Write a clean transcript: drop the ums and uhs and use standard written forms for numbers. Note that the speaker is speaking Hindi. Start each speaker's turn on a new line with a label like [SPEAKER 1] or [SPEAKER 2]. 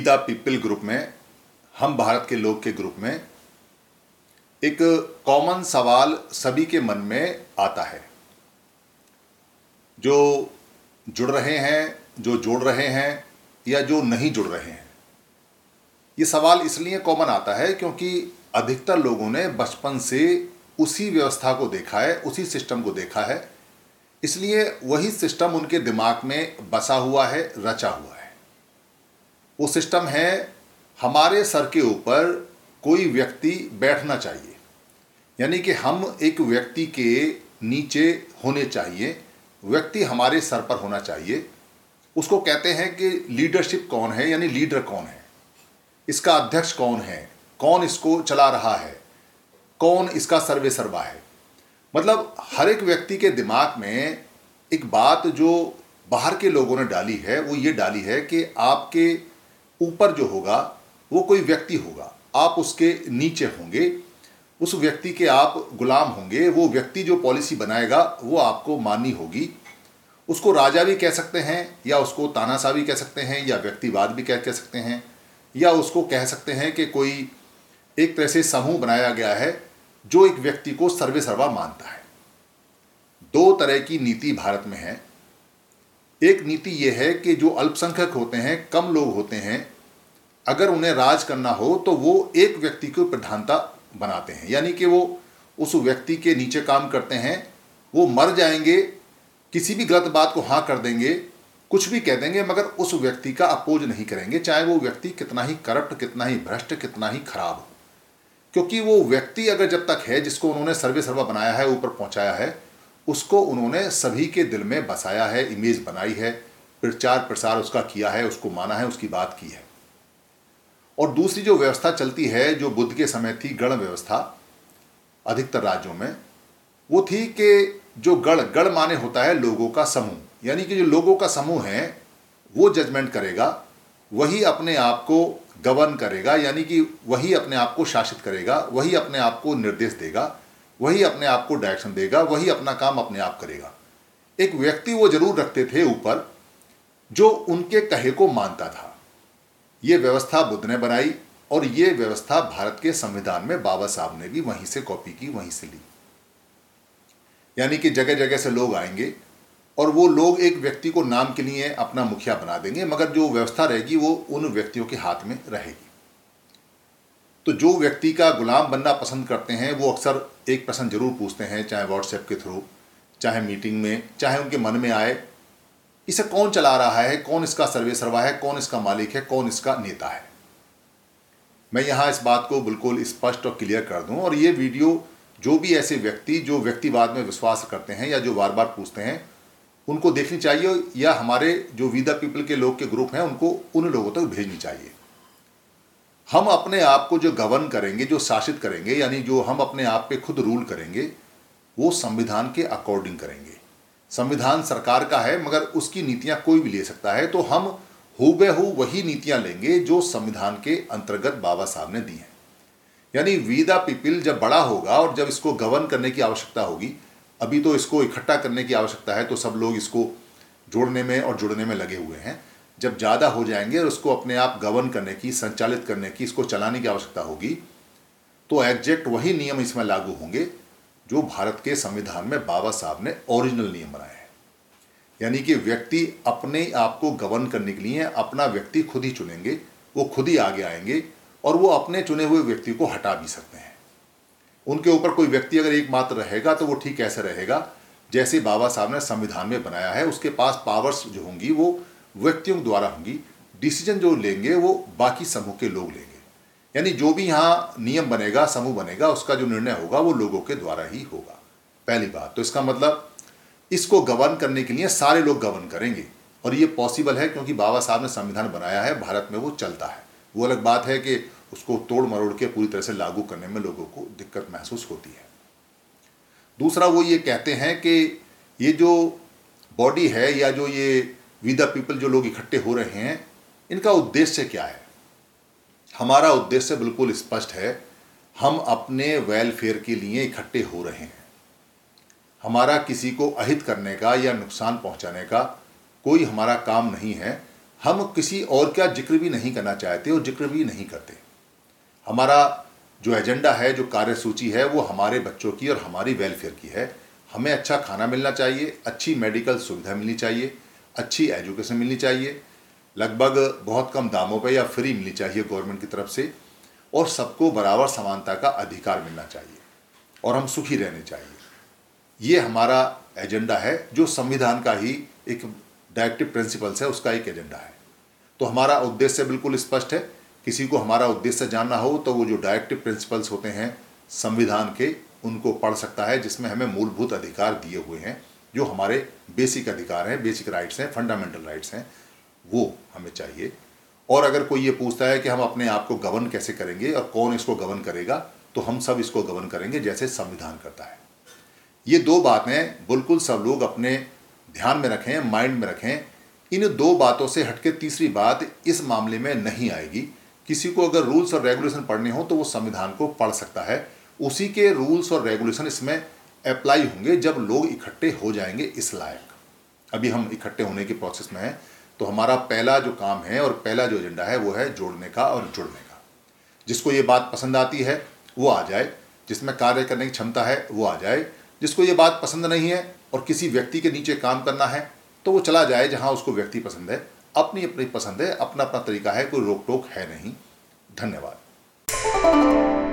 [SPEAKER 1] द पीपल ग्रुप में, हम भारत के लोग के ग्रुप में एक कॉमन सवाल सभी के मन में आता है। जो जुड़ रहे हैं, जो जोड़ रहे हैं या जो नहीं जुड़ रहे हैं, ये सवाल इसलिए कॉमन आता है क्योंकि अधिकतर लोगों ने बचपन से उसी व्यवस्था को देखा है, उसी सिस्टम को देखा है, इसलिए वही सिस्टम उनके दिमाग में बसा हुआ है, रचा हुआ है। वो सिस्टम है, हमारे सर के ऊपर कोई व्यक्ति बैठना चाहिए, यानी कि हम एक व्यक्ति के नीचे होने चाहिए, व्यक्ति हमारे सर पर होना चाहिए। उसको कहते हैं कि लीडरशिप कौन है, यानी लीडर कौन है, इसका अध्यक्ष कौन है, कौन इसको चला रहा है, कौन इसका सर्वे सर्वा है। मतलब हर एक व्यक्ति के दिमाग में एक बात जो बाहर के लोगों ने डाली है, वो ये डाली है कि आपके ऊपर जो होगा वो कोई व्यक्ति होगा, आप उसके नीचे होंगे, उस व्यक्ति के आप गुलाम होंगे, वो व्यक्ति जो पॉलिसी बनाएगा वो आपको माननी होगी। उसको राजा भी कह सकते हैं, या उसको तानाशाह भी कह सकते हैं, या व्यक्तिवाद भी कह सकते हैं, या उसको कह सकते हैं कि कोई एक तरह से समूह बनाया गया है जो एक व्यक्ति को सर्वे सर्वा मानता है। दो तरह की नीति भारत में है। एक नीति यह है कि जो अल्पसंख्यक होते हैं, कम लोग होते हैं, अगर उन्हें राज करना हो तो वो एक व्यक्ति को प्रधानता बनाते हैं, यानी कि वो उस व्यक्ति के नीचे काम करते हैं। वो मर जाएंगे, किसी भी गलत बात को हाँ कर देंगे, कुछ भी कह देंगे, मगर उस व्यक्ति का अपोज नहीं करेंगे, चाहे वो व्यक्ति कितना ही करप्ट, कितना ही भ्रष्ट, कितना ही खराब हो। क्योंकि वो व्यक्ति अगर जब तक है, जिसको उन्होंने सर्वे सर्वा बनाया है, ऊपर पहुंचाया है, उसको उन्होंने सभी के दिल में बसाया है, इमेज बनाई है, प्रचार प्रसार उसका किया है, उसको माना है, उसकी बात की है। और दूसरी जो व्यवस्था चलती है, जो बुद्ध के समय थी, गण व्यवस्था अधिकतर राज्यों में, वो थी कि जो गण माने होता है लोगों का समूह, यानी कि जो लोगों का समूह है वो जजमेंट करेगा, वही अपने आप को गवर्न करेगा, यानी कि वही अपने आप को शासित करेगा, वही अपने आप को निर्देश देगा, वही अपने आप को डायरेक्शन देगा, वही अपना काम अपने आप करेगा। एक व्यक्ति वो जरूर रखते थे ऊपर जो उनके कहे को मानता था। ये व्यवस्था बुद्ध ने बनाई, और ये व्यवस्था भारत के संविधान में बाबा साहब ने भी वहीं से कॉपी की, वहीं से ली। यानी कि जगह जगह से लोग आएंगे और वो लोग एक व्यक्ति को नाम के लिए अपना मुखिया बना देंगे, मगर जो व्यवस्था रहेगी वो उन व्यक्तियों के हाथ में रहेगी। तो जो व्यक्ति का गुलाम बनना पसंद करते हैं वो अक्सर एक प्रश्न जरूर पूछते हैं, चाहे व्हाट्सएप के थ्रू, चाहे मीटिंग में, चाहे उनके मन में आए, इसे कौन चला रहा है, कौन इसका सर्वे सर्वा है, कौन इसका मालिक है, कौन इसका नेता है। मैं यहाँ इस बात को बिल्कुल स्पष्ट और क्लियर कर दूं, और ये वीडियो जो भी ऐसे व्यक्ति जो व्यक्तिवाद में विश्वास करते हैं या जो बार बार पूछते हैं उनको देखनी चाहिए, या हमारे जो वी द पीपल के लोग के ग्रुप हैं उनको उन लोगों तक भेजनी चाहिए। हम अपने आप को जो गवर्न करेंगे, जो शासित करेंगे, यानी जो हम अपने आप पे खुद रूल करेंगे, वो संविधान के अकॉर्डिंग करेंगे। संविधान सरकार का है, मगर उसकी नीतियां कोई भी ले सकता है, तो हम हूबहू वही नीतियां लेंगे जो संविधान के अंतर्गत बाबा साहब ने दी हैं। यानी वी द पीपल जब बड़ा होगा और जब इसको गवर्न करने की आवश्यकता होगी, अभी तो इसको इकट्ठा करने की आवश्यकता है, तो सब लोग इसको जोड़ने में और जुड़ने में लगे हुए हैं। जब ज़्यादा हो जाएंगे और उसको अपने आप गवर्न करने की, संचालित करने की, इसको चलाने की आवश्यकता होगी, तो एग्जैक्ट वही नियम इसमें लागू होंगे जो भारत के संविधान में बाबा साहब ने ओरिजिनल नियम बनाए हैं। यानी कि व्यक्ति अपने आप को गवर्न करने के लिए अपना व्यक्ति खुद ही चुनेंगे, वो खुद ही आगे आएंगे, और वो अपने चुने हुए व्यक्ति को हटा भी सकते हैं। उनके ऊपर कोई व्यक्ति अगर एकमात्र रहेगा तो वो ठीक ऐसे रहेगा जैसे बाबा साहब ने संविधान में बनाया है। उसके पास पावर्स जो होंगी वो व्यक्तियों द्वारा होंगी, डिसीजन जो लेंगे वो बाकी समूह के लोग लेंगे। यानी जो भी यहाँ नियम बनेगा, समूह बनेगा, उसका जो निर्णय होगा वो लोगों के द्वारा ही होगा। पहली बात तो इसका मतलब इसको गवर्न करने के लिए सारे लोग गवर्न करेंगे, और ये पॉसिबल है क्योंकि बाबा साहब ने संविधान बनाया है, भारत में वो चलता है। वो अलग बात है कि उसको तोड़ मरोड़ के पूरी तरह से लागू करने में लोगों को दिक्कत महसूस होती है। दूसरा, वो ये कहते हैं कि ये जो बॉडी है या जो ये वी द पीपल जो लोग इकट्ठे हो रहे हैं, इनका उद्देश्य क्या है। हमारा उद्देश्य बिल्कुल स्पष्ट है, हम अपने वेलफेयर के लिए इकट्ठे हो रहे हैं। हमारा किसी को अहित करने का या नुकसान पहुंचाने का कोई हमारा काम नहीं है। हम किसी और का जिक्र भी नहीं करना चाहते और जिक्र भी नहीं करते। हमारा जो एजेंडा है, जो कार्यसूची है, वो हमारे बच्चों की और हमारी वेलफेयर की है। हमें अच्छा खाना मिलना चाहिए, अच्छी मेडिकल सुविधा मिलनी चाहिए, अच्छी एजुकेशन मिलनी चाहिए, लगभग बहुत कम दामों पे या फ्री मिलनी चाहिए गवर्नमेंट की तरफ से, और सबको बराबर समानता का अधिकार मिलना चाहिए और हम सुखी रहने चाहिए। ये हमारा एजेंडा है, जो संविधान का ही एक डायरेक्टिव प्रिंसिपल्स है, उसका एक एजेंडा है। तो हमारा उद्देश्य बिल्कुल स्पष्ट है। किसी को हमारा उद्देश्य जानना हो तो वो जो डायरेक्टिव प्रिंसिपल्स होते हैं संविधान के, उनको पढ़ सकता है, जिसमें हमें मूलभूत अधिकार दिए हुए हैं, जो हमारे बेसिक अधिकार हैं, बेसिक राइट्स हैं, फंडामेंटल राइट्स हैं, वो हमें चाहिए। और अगर कोई ये पूछता है कि हम अपने आप को गवर्न कैसे करेंगे और कौन इसको गवर्न करेगा, तो हम सब इसको गवर्न करेंगे जैसे संविधान करता है। ये दो बातें बिल्कुल सब लोग अपने ध्यान में रखें, माइंड में रखें। इन दो बातों से हटके तीसरी बात इस मामले में नहीं आएगी। किसी को अगर रूल्स और रेगुलेशन पढ़ने हो तो वो संविधान को पढ़ सकता है। उसी के रूल्स और रेगुलेशन इसमें अप्लाई होंगे जब लोग इकट्ठे हो जाएंगे इस लायक। अभी हम इकट्ठे होने के प्रोसेस में हैं, तो हमारा पहला जो काम है और पहला जो एजेंडा है वो है जोड़ने का और जुड़ने का। जिसको ये बात पसंद आती है वो आ जाए, जिसमें कार्य करने की क्षमता है वो आ जाए। जिसको ये बात पसंद नहीं है और किसी व्यक्ति के नीचे काम करना है तो वो चला जाए जहां उसको व्यक्ति पसंद है। अपनी अपनी पसंद है, अपना अपना तरीका है, कोई रोक टोक है नहीं। धन्यवाद।